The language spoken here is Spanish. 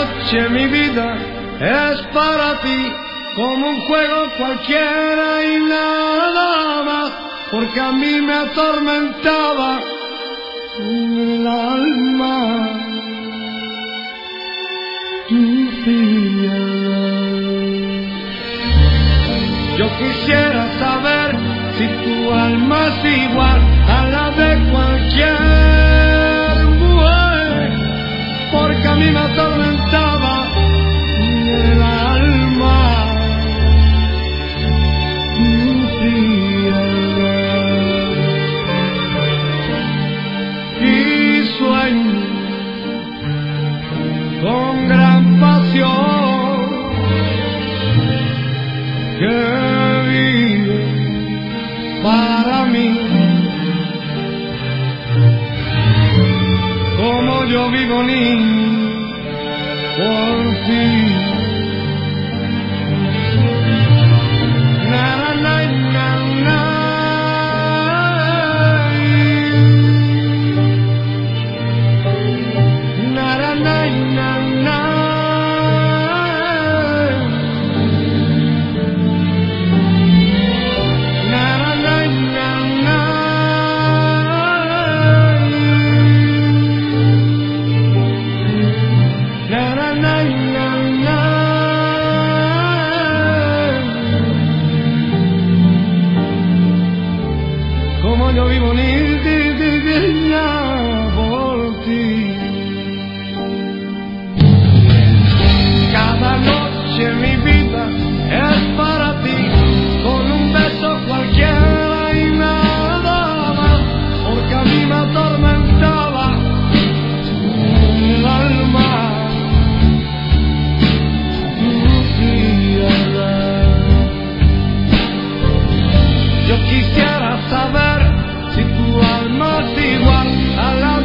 noche mi vida es para ti, como un juego cualquiera y nada más, porque a mí me atormentaba el alma tu frialdad. Yo quisiera saber si tu alma es igual a la de cualquier mujer, porque a mí me atormentaba el alma tu frialdad. Y sueño con gran pasión que para mí, como yo vivo ni por ti. Na, na, na, na, na. Na, na, na, na, na. Como yo vivo ni por ti. Cada noche mi vida es para ti, con un beso cualquiera y nada más, porque a mí me atormentaba el alma tu frialdad. Yo quisiera saber si tu alma es igual a la